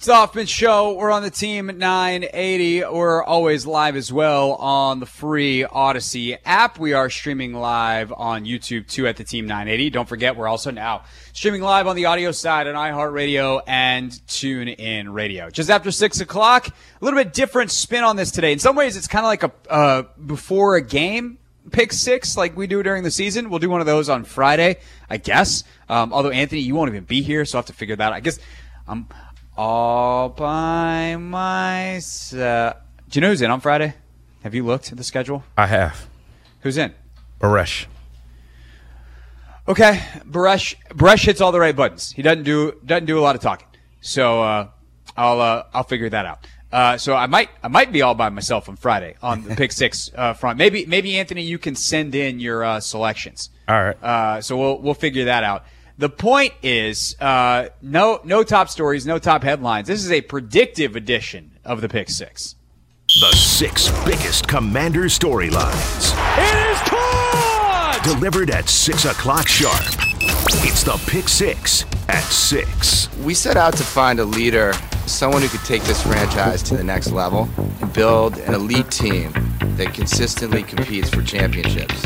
It's the Hoffman Show. We're on the Team 980. We're always live as well on the free Odyssey app. We are streaming live on YouTube too at the Team 980. Don't forget, we're also now streaming live on the audio side on iHeartRadio and TuneIn Radio. Just after 6 o'clock, a little bit different spin on this today. In some ways, it's kind of like a before a game pick six like we do during the season. We'll do one of those on Friday, I guess. Although, Anthony, you won't even be here, so I'll have to figure that out. I guess I'm all by myself. Do you know who's in on Friday? Have you looked at the schedule? I have. Who's in? Baresh. Okay, Baresh hits all the right buttons. He doesn't do a lot of talking. So I'll figure that out. So I might be all by myself on Friday on the pick six front. Maybe Anthony, you can send in your selections. All right. So we'll figure that out. The point is, no top stories, no top headlines. This is a predictive edition of the Pick Six. The 6 biggest Commander storylines. It is caught! Delivered at 6 o'clock sharp. It's the Pick 6 at 6. We set out to find a leader, someone who could take this franchise to the next level and build an elite team that consistently competes for championships.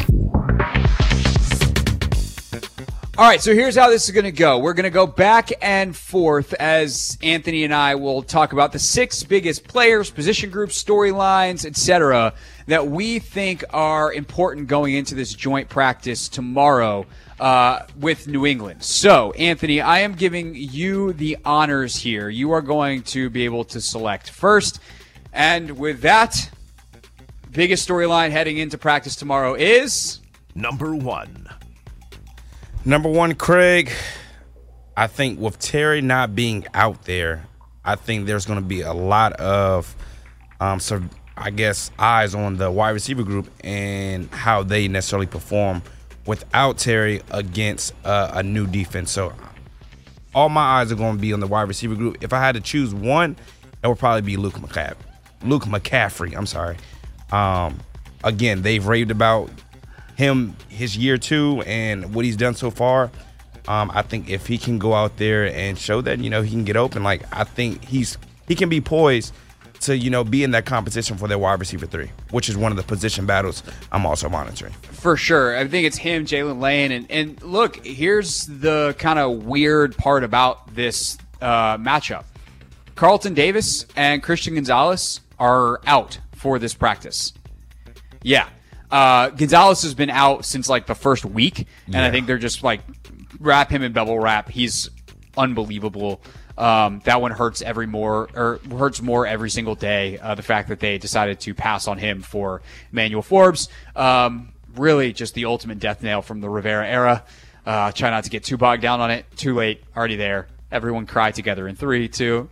All right, so here's how this is going to go. We're going to go back and forth as Anthony and I will talk about the 6 biggest players, position groups, storylines, etc., that we think are important going into this joint practice tomorrow with New England. So, Anthony, I am giving you the honors here. You are going to be able to select first. And with that, biggest storyline heading into practice tomorrow is Number 1. Number 1, Craig, I think with Terry not being out there, I think there's going to be a lot of, eyes on the wide receiver group and how they necessarily perform without Terry against a new defense. So all my eyes are going to be on the wide receiver group. If I had to choose one, it would probably be Luke McCaffrey. I'm sorry. Again, they've raved about him, his year 2, and what he's done so far. I think if he can go out there and show that, he can get open, I think he can be poised to, be in that competition for their wide receiver 3, which is one of the position battles I'm also monitoring. For sure. I think it's him, Jalen Lane. And look, here's the kind of weird part about this matchup. Carlton Davis and Christian Gonzalez are out for this practice. Yeah. Gonzalez has been out since the first week, and I think they're just wrap him in bubble wrap. He's unbelievable. That one hurts hurts more every single day. The fact that they decided to pass on him for Emmanuel Forbes, really just the ultimate death nail from the Rivera era. Try not to get too bogged down on it. Too late, already there. Everyone cry together in 3, 2.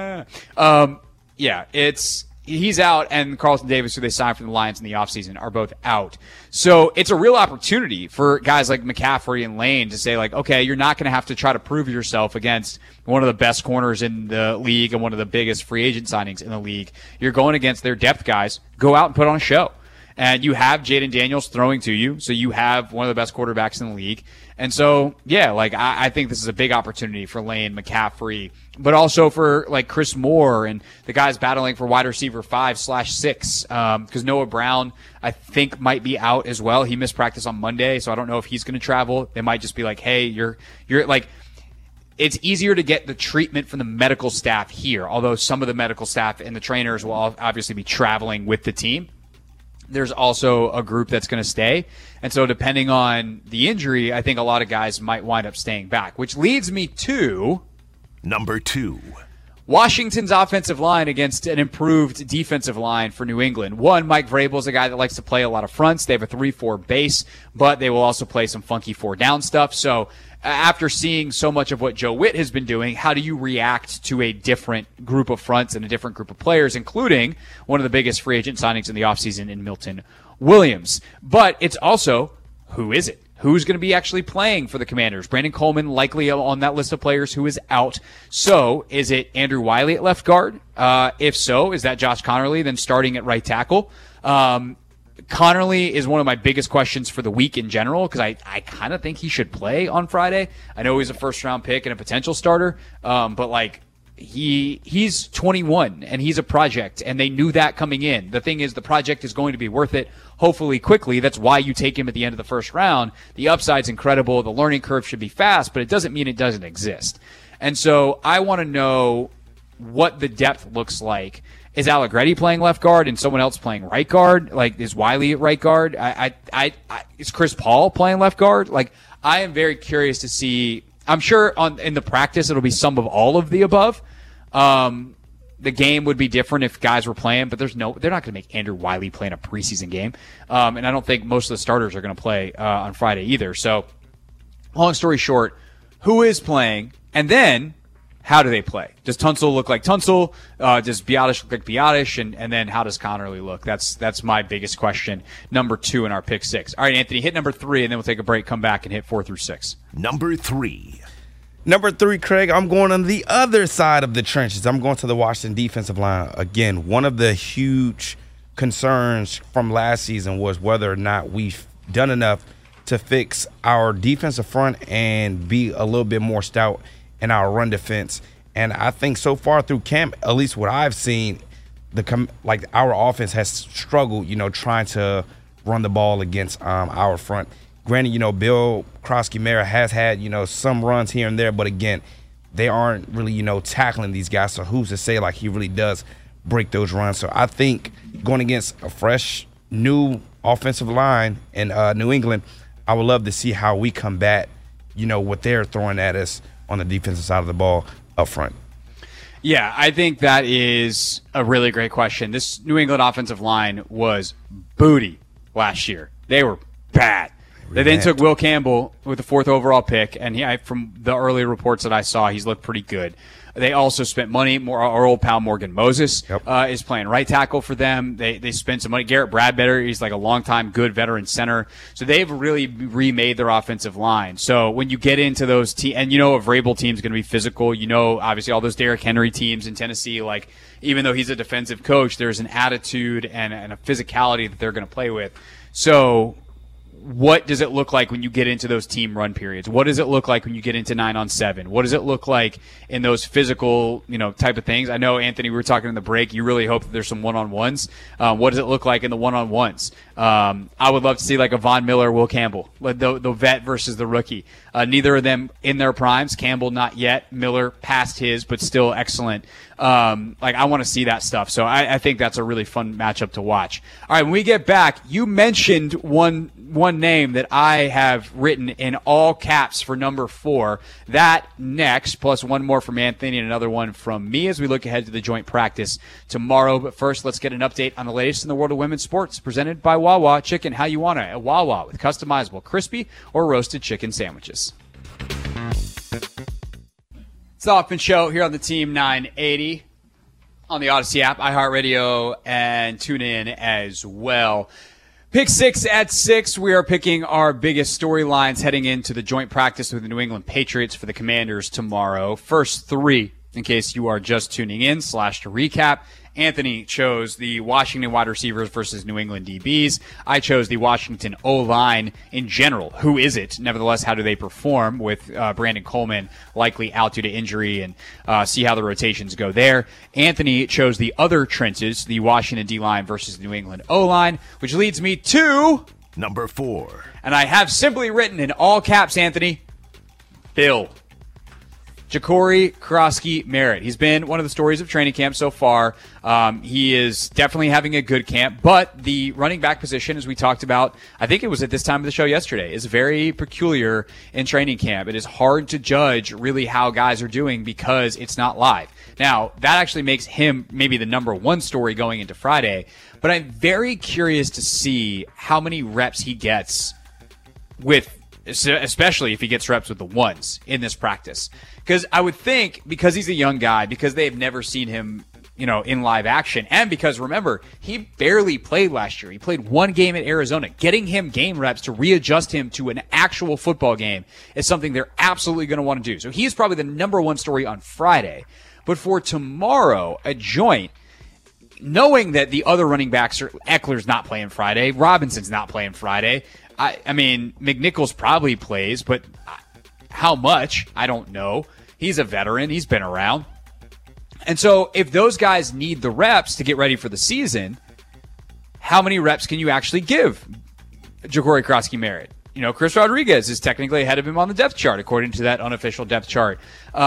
He's out, and Carlton Davis, who they signed from the Lions in the offseason, are both out. So it's a real opportunity for guys like McCaffrey and Lane to say, okay, you're not going to have to try to prove yourself against one of the best corners in the league and one of the biggest free agent signings in the league. You're going against their depth guys. Go out and put on a show. And you have Jaden Daniels throwing to you, so you have one of the best quarterbacks in the league. And so, I think this is a big opportunity for Lane, McCaffrey, but also for Chris Moore and the guys battling for wide receiver 5/6. Because Noah Brown, I think, might be out as well. He missed practice on Monday, so I don't know if he's going to travel. They might just be hey, you're it's easier to get the treatment from the medical staff here, although some of the medical staff and the trainers will obviously be traveling with the team. There's also a group that's going to stay. And so depending on the injury, I think a lot of guys might wind up staying back, which leads me to Number 2. Washington's offensive line against an improved defensive line for New England. One, Mike Vrabel is a guy that likes to play a lot of fronts. They have a 3-4 base, but they will also play some funky 4-down stuff. So after seeing so much of what Joe Witt has been doing, how do you react to a different group of fronts and a different group of players, including one of the biggest free agent signings in the offseason in Milton Williams? But it's also, who is it? Who's going to be actually playing for the Commanders? Brandon Coleman likely on that list of players who is out. So is it Andrew Wiley at left guard? If so, is that Josh Connerly then starting at right tackle? Connerly is one of my biggest questions for the week in general because I kind of think he should play on Friday. I know he's a first-round pick and a potential starter, but he's 21 and he's a project, and they knew that coming in. The thing is, the project is going to be worth it, hopefully quickly. That's why you take him at the end of the first round. The upside's incredible. The learning curve should be fast, but it doesn't mean it doesn't exist. And so I want to know what the depth looks like. Is Allegretti playing left guard and someone else playing right guard? Like, is Wiley at right guard? Is Chris Paul playing left guard? Like, I am very curious to see. I'm sure in the practice it'll be some of all of the above. The game would be different if guys were playing, but they're not going to make Andrew Wiley play in a preseason game. And I don't think most of the starters are going to play on Friday either. So, long story short, who is playing? And then, how do they play? Does Tunsil look like Tunsil? Does Biotish look like Biotish? And then how does Connerly look? That's my biggest question. Number 2 in our pick 6. All right, Anthony, hit number 3, and then we'll take a break, come back, and hit 4 through 6. Number 3. Number 3, Craig, I'm going on the other side of the trenches. I'm going to the Washington defensive line. Again, one of the huge concerns from last season was whether or not we've done enough to fix our defensive front and be a little bit more stout in our run defense. And I think so far through camp, at least what I've seen, our offense has struggled, trying to run the ball against our front. Granted, Bill Krosky-Mara has had, some runs here and there, but again, they aren't really, tackling these guys. So who's to say he really does break those runs? So I think going against a fresh, new offensive line in New England, I would love to see how we combat, what they're throwing at us on the defensive side of the ball up front. Yeah, I think that is a really great question. This New England offensive line was booty last year. They were bad. They then took Will Campbell with the 4th overall pick, and from the early reports that I saw, he's looked pretty good. They also spent money. Our old pal Morgan Moses is playing right tackle for them. They spent some money. Garrett Bradbetter, he's like a longtime good veteran center. So they've really remade their offensive line. So when you get into those teams, and a Vrabel team's going to be physical. Obviously all those Derrick Henry teams in Tennessee, even though he's a defensive coach, there's an attitude and a physicality that they're going to play with. So what does it look like when you get into those team run periods? What does it look like when you get into 9-on-7? What does it look like in those physical, type of things? I know, Anthony, we were talking in the break. You really hope that there's some one-on-ones. What does it look like in the one-on-ones? I would love to see a Von Miller, Will Campbell, the vet versus the rookie. Neither of them in their primes. Campbell not yet. Miller past his, but still excellent. I want to see that stuff. So I think that's a really fun matchup to watch. All right, when we get back, you mentioned one name that I have written in all caps for number 4. That next, plus one more from Anthony and another one from me as we look ahead to the joint practice tomorrow. But first, let's get an update on the latest in the world of women's sports, presented by Wawa Chicken. How you want it at Wawa, with customizable crispy or roasted chicken sandwiches. It's the Hoffman Show here on the Team 980 on the Odyssey app, iHeartRadio, and tune in as well. Pick 6 at 6. We are picking our biggest storylines heading into the joint practice with the New England Patriots for the Commanders tomorrow. First 3, in case you are just tuning in, to recap. Anthony chose the Washington wide receivers versus New England DBs. I chose the Washington O-line in general. Who is it? Nevertheless, how do they perform with Brandon Coleman likely out due to injury, and see how the rotations go there. Anthony chose the other trenches, the Washington D-line versus the New England O-line, which leads me to number 4. And I have simply written in all caps, Anthony, Bill. Jacory Krosky-Merritt. He's been one of the stories of training camp so far. He is definitely having a good camp, but the running back position, as we talked about, I think it was at this time of the show yesterday, is very peculiar in training camp. It is hard to judge really how guys are doing because it's not live. Now, that actually makes him maybe the number 1 story going into Friday, but I'm very curious to see how many reps he gets especially if he gets reps with the ones in this practice. Because I would think, because he's a young guy, because they've never seen him, in live action, and because, remember, he barely played last year. He played 1 game at Arizona. Getting him game reps to readjust him to an actual football game is something they're absolutely going to want to do. So he's probably the number 1 story on Friday. But for tomorrow, a joint, knowing that the other running backs Eckler's not playing Friday, Robinson's not playing Friday. I mean, McNichols probably plays, but how much? I don't know. He's a veteran. He's been around. And so if those guys need the reps to get ready for the season, how many reps can you actually give Ja'Cory Krosky-Merritt? Chris Rodriguez is technically ahead of him on the depth chart, according to that unofficial depth chart.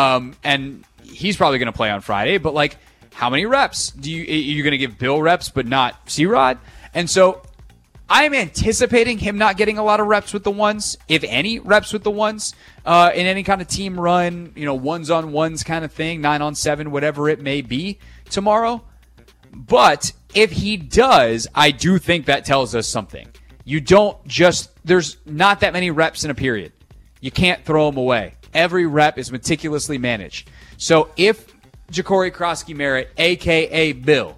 And he's probably going to play on Friday, but like, how many reps are you going to give Bill reps, but not C-Rod? And so I'm anticipating him not getting a lot of reps with the ones, if any reps with the ones, in any kind of team run, ones on ones kind of thing, 9-on-7, whatever it may be tomorrow. But if he does, I do think that tells us something. There's not that many reps in a period. You can't throw them away. Every rep is meticulously managed. So if Ja'Cory Krosky-Merritt, a.k.a. Bill,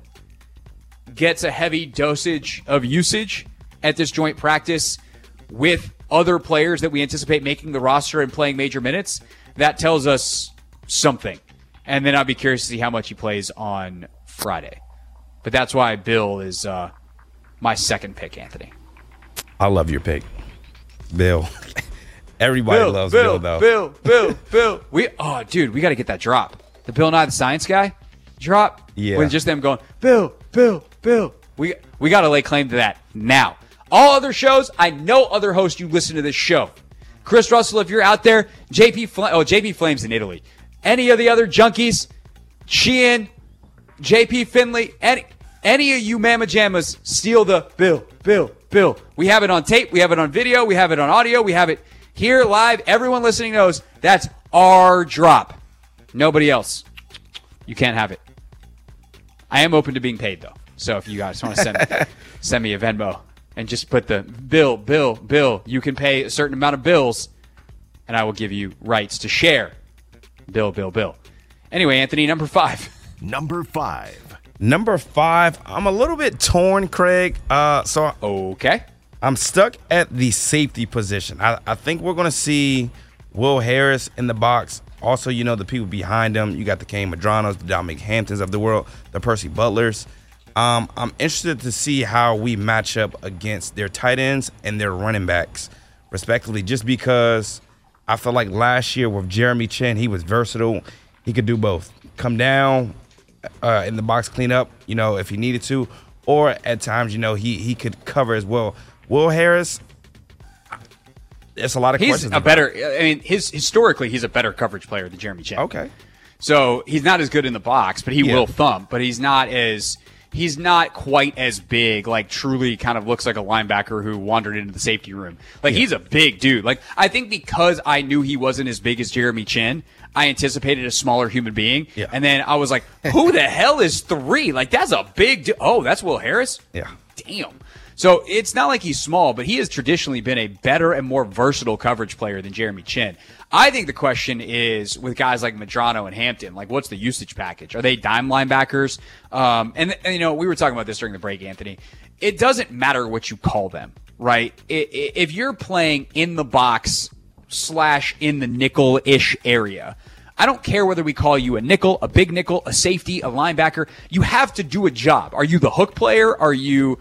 gets a heavy dosage of usage at this joint practice with other players that we anticipate making the roster and playing major minutes, that tells us something. And then I'd be curious to see how much he plays on Friday. But that's why Bill is my second pick, Anthony. I love your pick, Bill. Everybody loves Bill, though. Bill. We got to get that drop. The Bill Nye the Science Guy drop. Yeah. With just them going, Bill. We got to lay claim to that now. All other shows, I know other hosts you listen to this show. Chris Russell, if you're out there, JP Flames in Italy. Any of the other junkies, Sheehan, JP Finley, any of you Mama Jammas, steal the Bill. We have it on tape. We have it on video. We have it on audio. We have it here live. Everyone listening knows that's our drop. Nobody else. You can't have it. I am open to being paid, though. So if you guys want to send me a Venmo and just put the bill, you can pay a certain amount of bills, and I will give you rights to share. Bill. Anyway, Anthony, number 5. Number 5, I'm a little bit torn, Craig. Okay. I'm stuck at the safety position. I think we're going to see Will Harris in the box. Also, the people behind him. You got the Kane Madranos, the Dominic Hamptons of the world, the Percy Butlers. I'm interested to see how we match up against their tight ends and their running backs, respectively, just because I feel like last year with Jeremy Chinn, he was versatile. He could do both. Come down in the box, clean up, if he needed to, or at times, he could cover as well. Will Harris, there's a lot of questions. Historically, he's a better coverage player than Jeremy Chinn. Okay. So he's not as good in the box, but he will thump, but he's not quite as big, like truly kind of looks like a linebacker who wandered into the safety room. He's a big dude. I think because I knew he wasn't as big as Jeremy Chinn, I anticipated a smaller human being. Yeah. And then I was like, who the hell is 3? That's a big dude. Oh, that's Will Harris? Yeah. Damn. So it's not like he's small, but he has traditionally been a better and more versatile coverage player than Jeremy Chinn. I think the question is with guys like Madrano and Hampton, what's the usage package? Are they dime linebackers? And we were talking about this during the break, Anthony. It doesn't matter what you call them, right? If you're playing in the box / in the nickel-ish area, I don't care whether we call you a nickel, a big nickel, a safety, a linebacker. You have to do a job. Are you the hook player? Are you,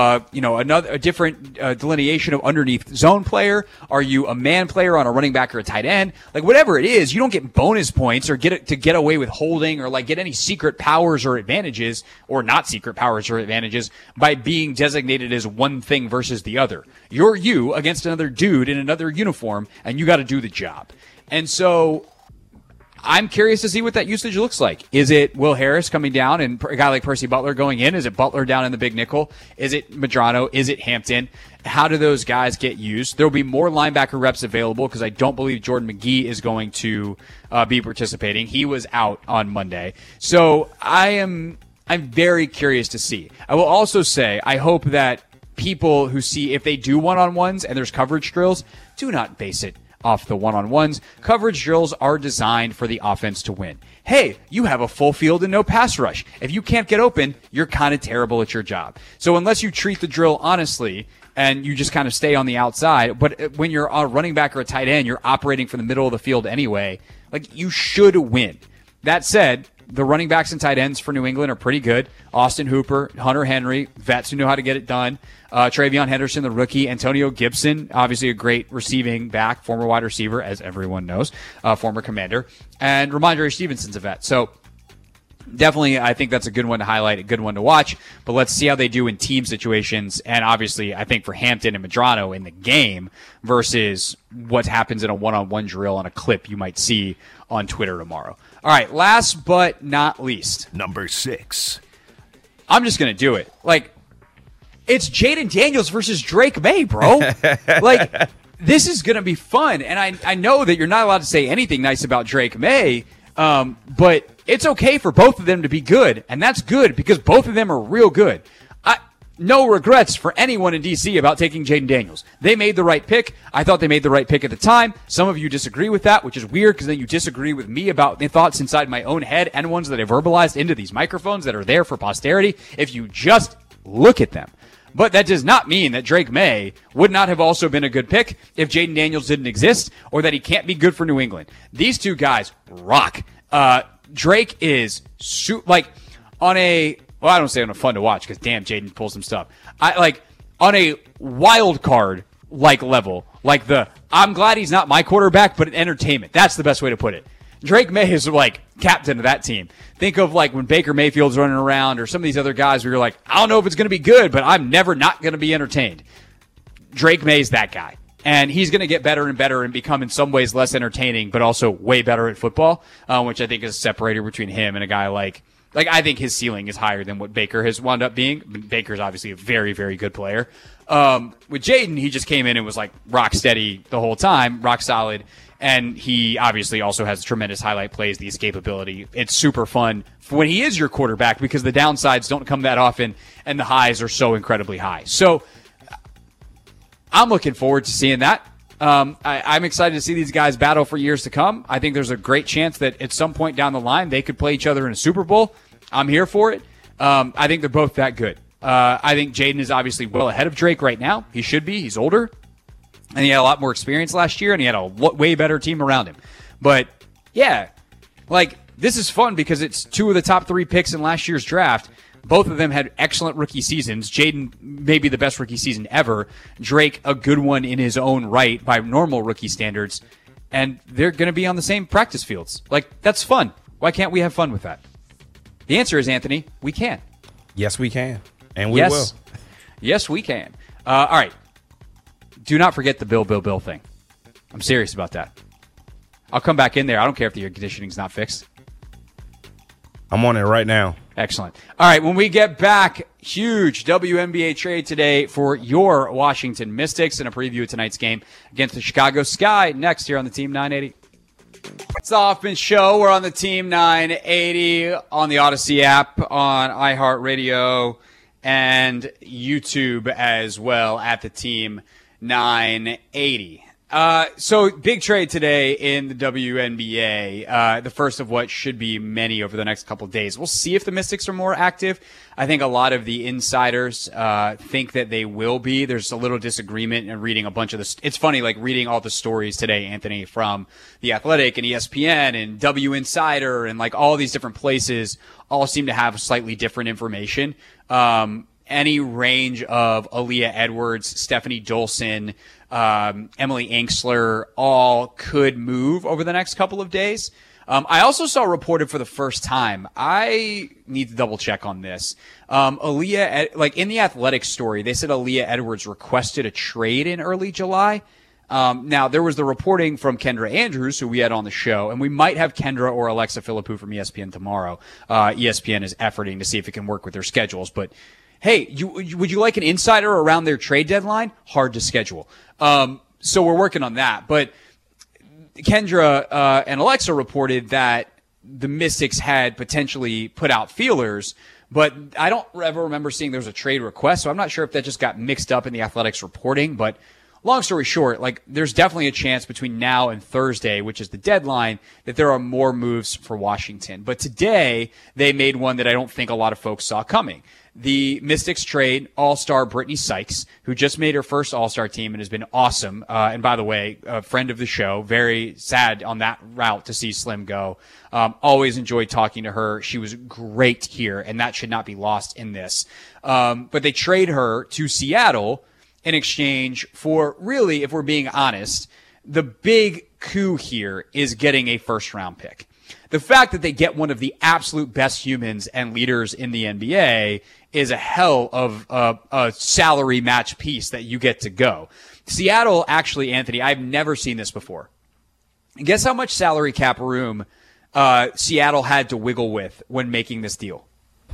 a different delineation of underneath zone player? Are you a man player on a running back or a tight end? Whatever it is, you don't get bonus points or get away with holding or get any secret powers or advantages or not secret powers or advantages by being designated as one thing versus the other. You're you against another dude in another uniform, and you got to do the job. And so I'm curious to see what that usage looks like. Is it Will Harris coming down and a guy like Percy Butler going in? Is it Butler down in the big nickel? Is it Madrano? Is it Hampton? How do those guys get used? There will be more linebacker reps available because I don't believe Jordan McGee is going to be participating. He was out on Monday. So I'm very curious to see. I will also say I hope that people who see if they do one-on-ones and there's coverage drills, do not base it off the one-on-ones. Coverage drills are designed for the offense to win. Hey, you have a full field and no pass rush. If you can't get open, you're kind of terrible at your job. So unless you treat the drill honestly and you just kind of stay on the outside, but when you're a running back or a tight end, you're operating from the middle of the field anyway, you should win. That said, the running backs and tight ends for New England are pretty good. Austin Hooper, Hunter Henry, vets who know how to get it done. Travion Henderson, the rookie. Antonio Gibson, obviously a great receiving back, former wide receiver, as everyone knows, former commander. And Ramondre Stevenson's a vet. So Definitely, I think that's a good one to highlight, a good one to watch. But let's see how they do in team situations. And obviously, I think for Hampton and Medrano in the game versus what happens in a one-on-one drill on a clip you might see on Twitter tomorrow. All right, last but not least. Number 6. I'm just going to do it. Like, it's Jaden Daniels versus Drake May, bro. Like, this is going to be fun. And I know that you're not allowed to say anything nice about Drake May, but it's okay for both of them to be good, and that's good because both of them are real good. No regrets for anyone in D.C. about taking Jaden Daniels. They made the right pick. I thought they made the right pick at the time. Some of you disagree with that, which is weird because then you disagree with me about the thoughts inside my own head and ones that I verbalized into these microphones that are there for posterity if you just look at them. But that does not mean that Drake May would not have also been a good pick if Jaden Daniels didn't exist or that he can't be good for New England. These two guys rock. Drake is on a, well, I don't say on a fun to watch because damn, Jaden pulls some stuff. On a wild card level, I'm glad he's not my quarterback, but an entertainment. That's the best way to put it. Drake May is captain of that team. Think of when Baker Mayfield's running around or some of these other guys where you're like, I don't know if it's going to be good, but I'm never not going to be entertained. Drake May's that guy. And he's going to get better and better and become in some ways less entertaining, but also way better at football, which I think is a separator between him and a guy like I think his ceiling is higher than what Baker has wound up being. Baker's obviously a very, very good player. With Jaden, he just came in and was rock steady the whole time, rock solid. And he obviously also has tremendous highlight plays, the escapability. It's super fun when he is your quarterback because the downsides don't come that often and the highs are so incredibly high. So I'm looking forward to seeing that. I'm excited to see these guys battle for years to come. I think there's a great chance that at some point down the line they could play each other in a Super Bowl. I'm here for it. I think they're both that good. I think Jaden is obviously well ahead of Drake right now. He should be. He's older. And he had a lot more experience last year, and he had a way better team around him. But, yeah, this is fun because it's two of the top 3 picks in last year's draft. Both of them had excellent rookie seasons. Jaden maybe the best rookie season ever. Drake, a good one in his own right by normal rookie standards. And they're going to be on the same practice fields. That's fun. Why can't we have fun with that? The answer is, Anthony, we can. Yes, we can. And we will. Yes, we can. All right. Do not forget the Bill thing. I'm serious about that. I'll come back in there. I don't care if the air conditioning's not fixed. I'm on it right now. Excellent. All right, when we get back, huge WNBA trade today for your Washington Mystics and a preview of tonight's game against the Chicago Sky next here on the Team 980. It's the Hoffman Show. We're on the Team 980 on the Odyssey app, on iHeartRadio, and YouTube as well at the Team 980. So big trade today in the WNBA, the first of what should be many over the next couple of days. We'll see if the Mystics are more active. I think a lot of the insiders think that they will be. There's a little disagreement in reading a bunch of this. It's funny, reading all the stories today, Anthony, from The Athletic and ESPN and W Insider and all these different places all seem to have slightly different information. Any range of Aaliyah Edwards, Stephanie Dolson, Emily Anxler all could move over the next couple of days. I also saw reported for the first time. I need to double check on this. Aaliyah, in the Athletic story, they said Aaliyah Edwards requested a trade in early July. Now, there was the reporting from Kendra Andrews, who we had on the show, and we might have Kendra or Alexa Philippou from ESPN tomorrow. ESPN is efforting to see if it can work with their schedules, but hey, would you like an insider around their trade deadline? Hard to schedule. So we're working on that. But Kendra and Alexa reported that the Mystics had potentially put out feelers, but I don't ever remember seeing there was a trade request, so I'm not sure if that just got mixed up in the Athletics reporting. But long story short, there's definitely a chance between now and Thursday, which is the deadline, that there are more moves for Washington. But today, they made one that I don't think a lot of folks saw coming. The Mystics trade All-Star Brittany Sykes, who just made her first All-Star team and has been awesome. And by the way, a friend of the show, very sad on that route to see Slim go. Always enjoyed talking to her. She was great here, and that should not be lost in this. But they trade her to Seattle in exchange for, really, if we're being honest, the big coup here is getting a first-round pick. The fact that they get one of the absolute best humans and leaders in the NBA is a hell of a salary match piece that you get to go. Seattle, actually, Anthony, I've never seen this before. Guess how much salary cap room Seattle had to wiggle with when making this deal?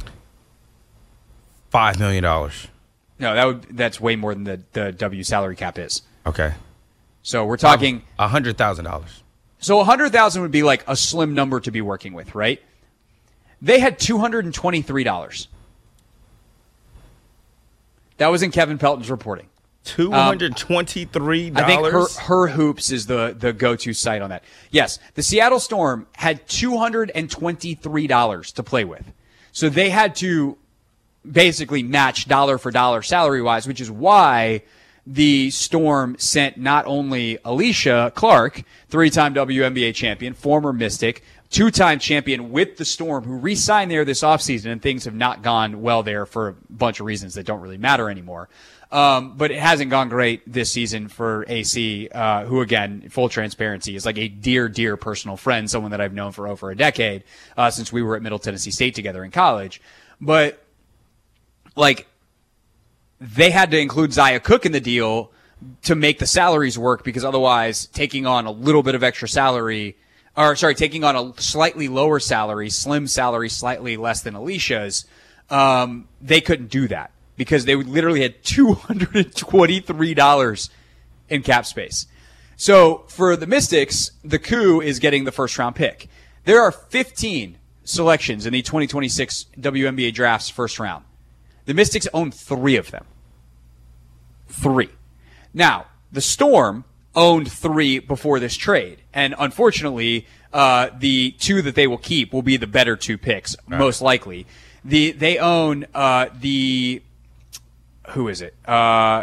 $5 million. No, that's way more than the W salary cap is. Okay. So we're talking $100,000. So $100,000 would be like a slim number to be working with, right? They had $223. That was in Kevin Pelton's reporting. $223. I think her Hoops is the go-to site on that. Yes, the Seattle Storm had $223 to play with. So they had to basically match dollar for dollar salary-wise, which is why the Storm sent not only Alicia Clark, 3-time WNBA champion, former Mystic, 2-time champion with the Storm, who re-signed there this offseason, and things have not gone well there for a bunch of reasons that don't really matter anymore. But it hasn't gone great this season for AC, who, again, full transparency, is like a dear, dear personal friend, someone that I've known for over a decade, since we were at Middle Tennessee State together in college. But, like, they had to include Zaya Cook in the deal to make the salaries work, because otherwise taking on a little bit of extra salary, taking on a slightly lower salary, slim salary, slightly less than Alicia's, they couldn't do that because they literally had $223 in cap space. So for the Mystics, the coup is getting the first round pick. There are 15 selections in the 2026 WNBA draft's first round. The Mystics own 3 of them. 3. Now, the Storm owned 3 before this trade. And unfortunately, the 2 that they will keep will be the better 2 picks, most likely. They own who is it? They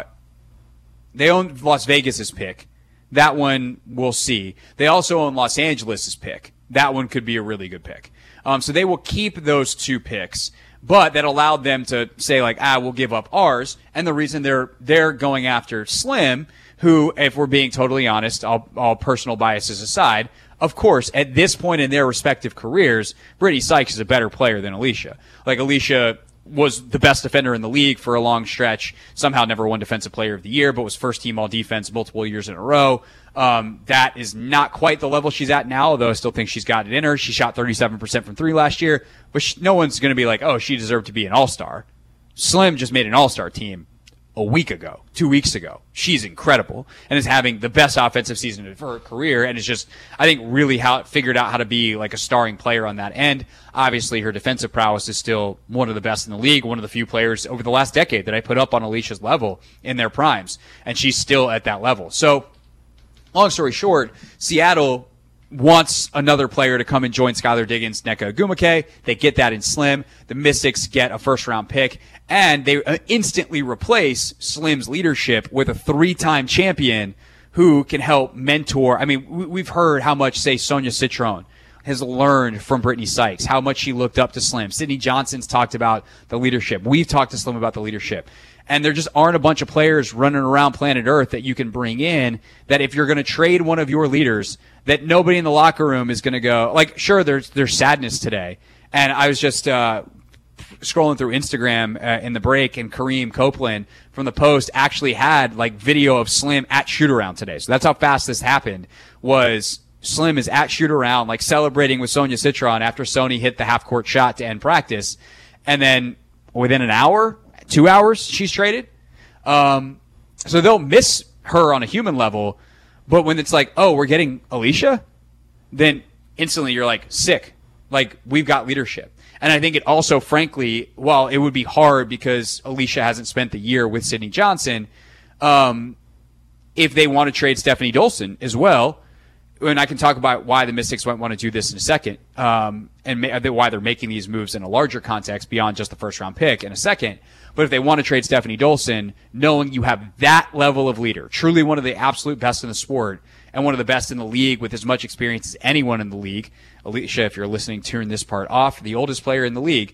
own Las Vegas's pick. That one we'll see. They also own Los Angeles's pick. That one could be a really good pick. So they will keep those 2 picks. But that allowed them to say, like, we'll give up ours. And the reason they're going after Slim, who, if we're being totally honest, all personal biases aside, of course, at this point in their respective careers, Brittany Sykes is a better player than Alicia. Like, Alicia was the best defender in the league for a long stretch, somehow never won Defensive Player of the Year, but was first team all defense multiple years in a row. That is not quite the level she's at now, although I still think she's got it in her. She shot 37% from 3 last year, but no one's going to be like, oh, she deserved to be an all-star. Slim just made an all-star team a week ago, 2 weeks ago. She's incredible and is having the best offensive season of her career, and is just, I think, really figured out how to be like a starring player on that end. Obviously, her defensive prowess is still one of the best in the league, one of the few players over the last decade that I put up on Alicia's level in their primes, and she's still at that level. So, long story short, Seattle wants another player to come and join Skylar Diggins, Nneka Ogwumike. They get that in Slim. The Mystics get a first-round pick, and they instantly replace Slim's leadership with a 3-time champion who can help mentor. I mean, we've heard how much, say, Sonia Citron has learned from Brittany Sykes, how much she looked up to Slim. Sydney Johnson's talked about the leadership. We've talked to Slim about the leadership. And there just aren't a bunch of players running around planet Earth that you can bring in that if you're going to trade one of your leaders, that nobody in the locker room is going to go, like, sure, there's sadness today. And I was just scrolling through Instagram in the break, and Kareem Copeland from the Post actually had, like, video of Slim at shoot-around today. So that's how fast this happened, was Slim is at shoot-around, like, celebrating with Sonia Citron after Sony hit the half-court shot to end practice. And then within an hour, 2 hours, she's traded. So they'll miss her on a human level, but when it's like, oh, we're getting Alicia, then instantly you're like, sick. Like, we've got leadership. And I think it also, frankly, while it would be hard because Alicia hasn't spent the year with Sydney Johnson, if they want to trade Stephanie Dolson as well, and I can talk about why the Mystics might want to do this in a second, and why they're making these moves in a larger context beyond just the first-round pick in a second. But if they want to trade Stephanie Dolson, knowing you have that level of leader, truly one of the absolute best in the sport, and one of the best in the league with as much experience as anyone in the league. Alicia, if you're listening, turn this part off. The oldest player in the league.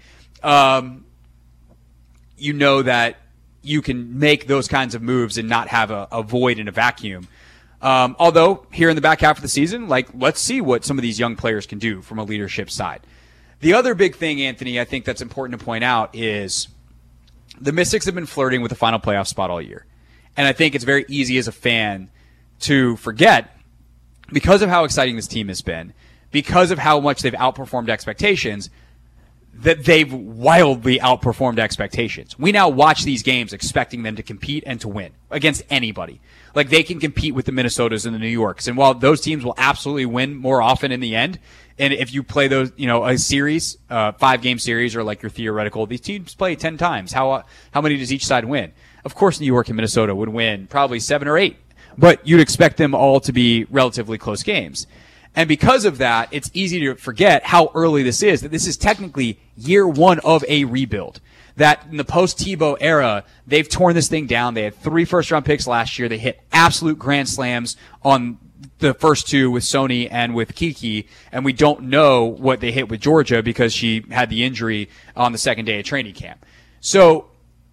You know that you can make those kinds of moves and not have a void in a vacuum. Although here in the back half of the season, let's see what some of these young players can do from a leadership side. The other big thing, Anthony, I think that's important to point out is the Mystics have been flirting with the final playoff spot all year. And I think it's very easy as a fan to forget, because of how exciting this team has been, because of how much they've outperformed expectations, that they've wildly outperformed expectations. We now watch these games expecting them to compete and to win against anybody. Like, they can compete with the Minnesotas and the New Yorks. And while those teams will absolutely win more often in the end, and if you play those, a series, 5-game series, or like your theoretical, these teams play 10 times. How many does each side win? Of course, New York and Minnesota would win probably 7 or 8, but you'd expect them all to be relatively close games. And because of that, it's easy to forget how early this is, that this is technically year one of a rebuild. That in the post-Tebow era, they've torn this thing down. They had 3 first-round picks last year. They hit absolute grand slams on the first 2 with Sony and with Kiki, and we don't know what they hit with Georgia because she had the injury on the second day of training camp. So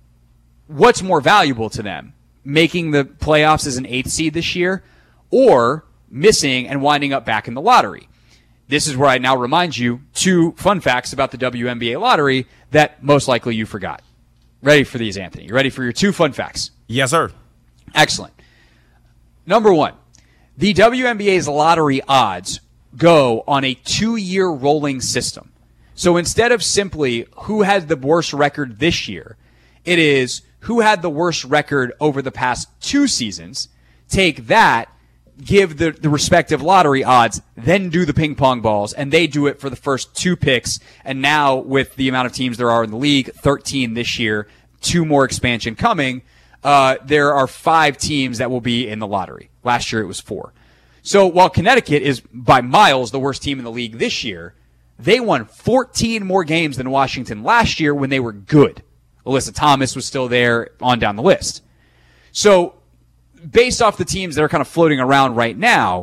what's more valuable to them? Making the playoffs as an 8th seed this year, or missing and winding up back in the lottery? This is where I now remind you 2 fun facts about the WNBA lottery that most likely you forgot. Ready for these, Anthony? You ready for your 2 fun facts? Yes, sir. Excellent. Number 1, the WNBA's lottery odds go on a 2-year rolling system. So instead of simply who had the worst record this year, it is who had the worst record over the past 2 seasons. Take that, give the respective lottery odds, then do the ping pong balls, and they do it for the first 2 picks. And now with the amount of teams there are in the league, 13 this year, 2 more expansion coming, there are 5 teams that will be in the lottery. Last year it was 4. So while Connecticut is by miles the worst team in the league this year, they won 14 more games than Washington last year when they were good. Alyssa Thomas was still there on down the list. So based off the teams that are kind of floating around right now,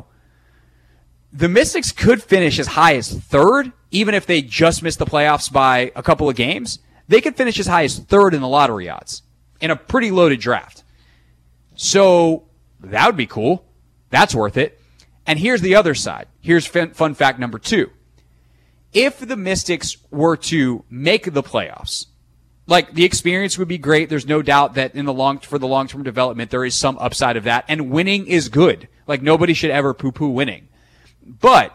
the Mystics could finish as high as 3rd, even if they just missed the playoffs by a couple of games. They could finish as high as 3rd in the lottery odds in a pretty loaded draft. So that would be cool. That's worth it. And here's the other side. Here's fun fact number 2. If the Mystics were to make the playoffs, like, the experience would be great. There's no doubt that for the long-term development, there is some upside of that. And winning is good. Like, nobody should ever poo-poo winning. But,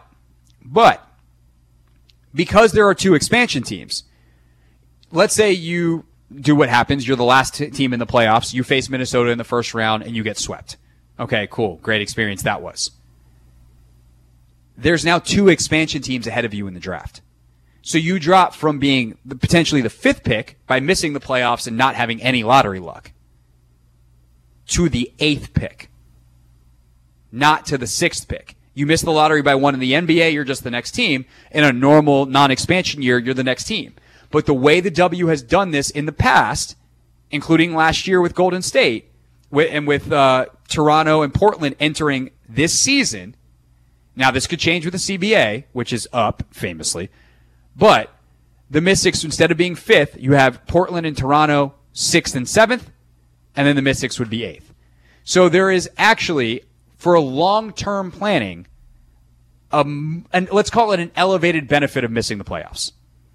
because there are 2 expansion teams, let's say you do what happens. You're the last team in the playoffs. You face Minnesota in the first round and you get swept. Okay, cool. Great experience that was. There's now 2 expansion teams ahead of you in the draft. So you drop from being potentially the 5th pick by missing the playoffs and not having any lottery luck to the 8th pick, not to the 6th pick. You miss the lottery by 1 in the NBA, you're just the next team. In a normal non-expansion year, you're the next team. But the way the W has done this in the past, including last year with Golden State, and with Toronto and Portland entering this season, now this could change with the CBA, which is up famously, but the Mystics, instead of being 5th, you have Portland and Toronto 6th and 7th, and then the Mystics would be 8th. So there is actually, for a long-term planning, and let's call it an elevated benefit of missing the playoffs.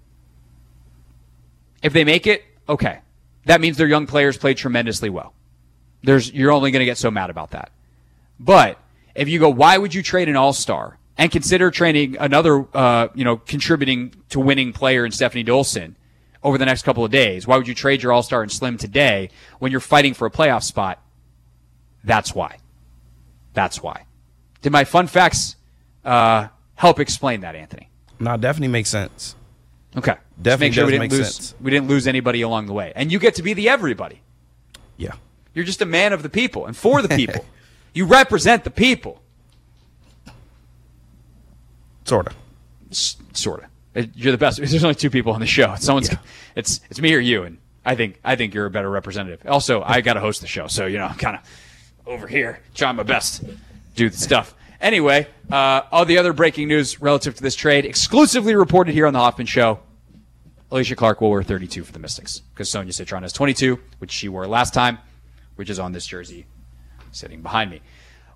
If they make it, okay. That means their young players played tremendously well. You're only going to get so mad about that. But if you go, why would you trade an all-star and consider trading another, contributing to winning player in Stephanie Dolson over the next couple of days? Why would you trade your all-star and Slim today when you're fighting for a playoff spot? That's why. That's why. Did my fun facts help explain that, Anthony? No, definitely makes sense. Okay. Definitely does make sense. We didn't lose anybody along the way. And you get to be the everybody. Yeah. You're just a man of the people and for the people. You represent the people. Sort of. Sort of. You're the best. There's only 2 people on the show. It's me or you, and I think you're a better representative. Also, I got to host the show, so I'm kind of over here trying my best to do the stuff. Anyway, all the other breaking news relative to this trade, exclusively reported here on the Hoffman Show. Alicia Clark will wear 32 for the Mystics because Sonia Citron has 22, which she wore last time, which is on this jersey sitting behind me.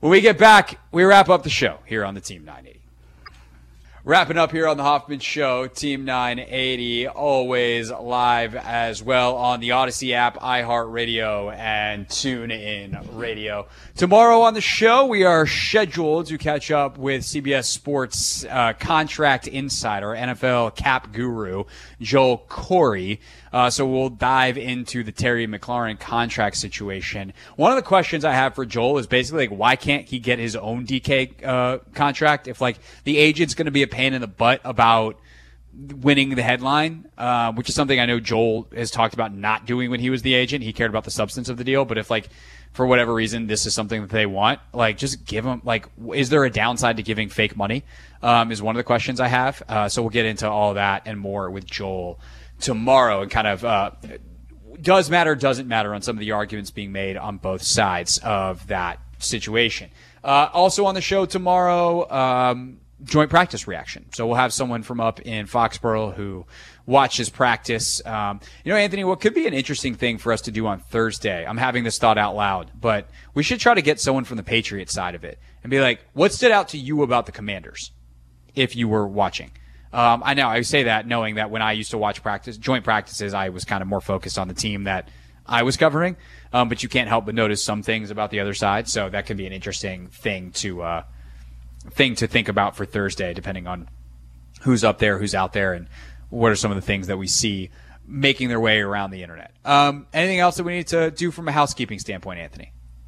When we get back, we wrap up the show here on the Team 980. Wrapping up here on the Hoffman Show, Team 980, always live as well on the Odyssey app, iHeartRadio, and TuneIn Radio. Tomorrow on the show, we are scheduled to catch up with CBS Sports contract insider, NFL cap guru, Joel Corey. So we'll dive into the Terry McLaurin contract situation. One of the questions I have for Joel is basically like, why can't he get his own DK contract if like the agent's going to be a pain in the butt about winning the headline, which is something I know Joel has talked about not doing when he was the agent. He cared about the substance of the deal, but if like for whatever reason this is something that they want, like just give them, like, is there a downside to giving fake money? Is one of the questions I have. So we'll get into all that and more with Joel tomorrow, and kind of does matter, doesn't matter on some of the arguments being made on both sides of that situation. Also on the show tomorrow, joint practice reaction. So we'll have someone from up in Foxborough who watches practice. Anthony, what could be an interesting thing for us to do on Thursday, I'm having this thought out loud, but we should try to get someone from the Patriots side of it and be like, what stood out to you about the Commanders if you were watching? I know I say that knowing that when I used to watch joint practices, I was kind of more focused on the team that I was covering. But you can't help but notice some things about the other side. So that could be an interesting thing to think about for Thursday, depending on who's up there, who's out there, and what are some of the things that we see making their way around the internet. Anything else that we need to do from a housekeeping standpoint, Anthony?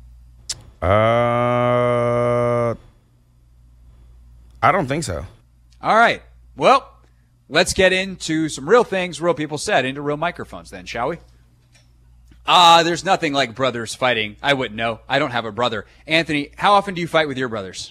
I don't think so. All right. Well, let's get into some real things real people said into real microphones then, shall we? There's nothing like brothers fighting. I wouldn't know. I don't have a brother. Anthony, how often do you fight with your brothers?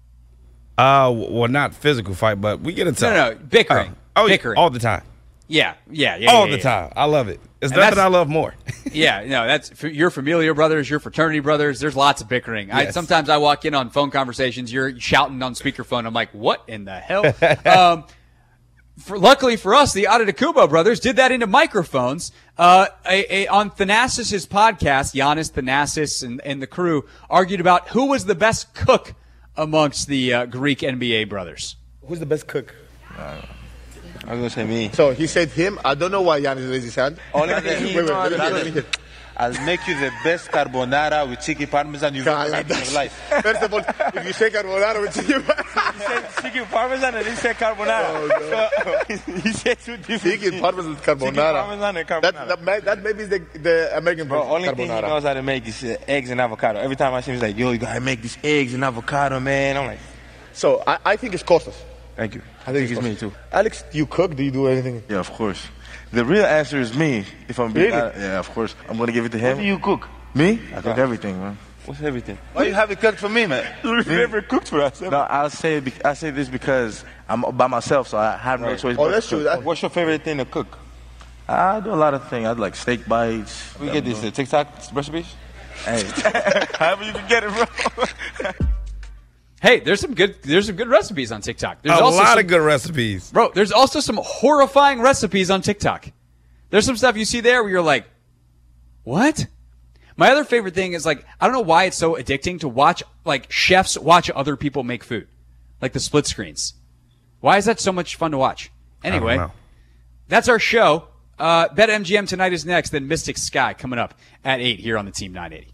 Well, not physical fight, but we get into No, bickering. Bickering. All the time. Yeah. All the time. I love it. It's nothing I love more. Yeah, no, that's your familiar brothers, your fraternity brothers. There's lots of bickering. Yes. Sometimes I walk in on phone conversations. You're shouting on speakerphone. I'm like, what in the hell? Luckily for us, the Adetokounmpo brothers did that into microphones. On Thanasis' podcast, Giannis, Thanasis, and the crew argued about who was the best cook amongst the Greek NBA brothers. Who's the best cook? I'm going to say me. So he said him. I don't know why Giannis raised his hand. Only thing he let me hear. I'll make you the best carbonara with chicken parmesan you've ever had in your life. First of all, if you say carbonara with chicken He said chicken parmesan and he said carbonara. So he said two different chicken parmesan with carbonara. Chicken parmesan and carbonara. That maybe is the American version. Only carbonara. thing he knows how to make is eggs and avocado. Every time I see him, he's like, yo, you gotta make these eggs and avocado, man. I'm like, so I think it's Kostas. thank you. I think it's me too. Alex, do you cook? Do you do anything? Yeah, of course. The real answer is me. If I'm being Really? yeah, of course. I'm gonna give it to him. What do you cook? Me? I cook everything, man. What's everything? Why you haven't cooked for me, man? We've never cooked for us. No, I say this because I'm by myself, so I have no choice. Oh, but let's to do cook. that. What's your favorite thing to cook? I do a lot of things. I like steak bites. We get these TikTok recipes? Hey, However you can get it, bro. Hey, there's some good recipes on TikTok. There's A also lot some, of good recipes. Bro, there's also some horrifying recipes on TikTok. There's some stuff you see there where you're like, what? My other favorite thing is like, I don't know why it's so addicting to watch, like, chefs watch other people make food. Like the split screens. Why is that so much fun to watch? Anyway, I don't know. that's our show. BetMGM tonight is next, then Mystic Sky coming up at 8 here on the Team 980.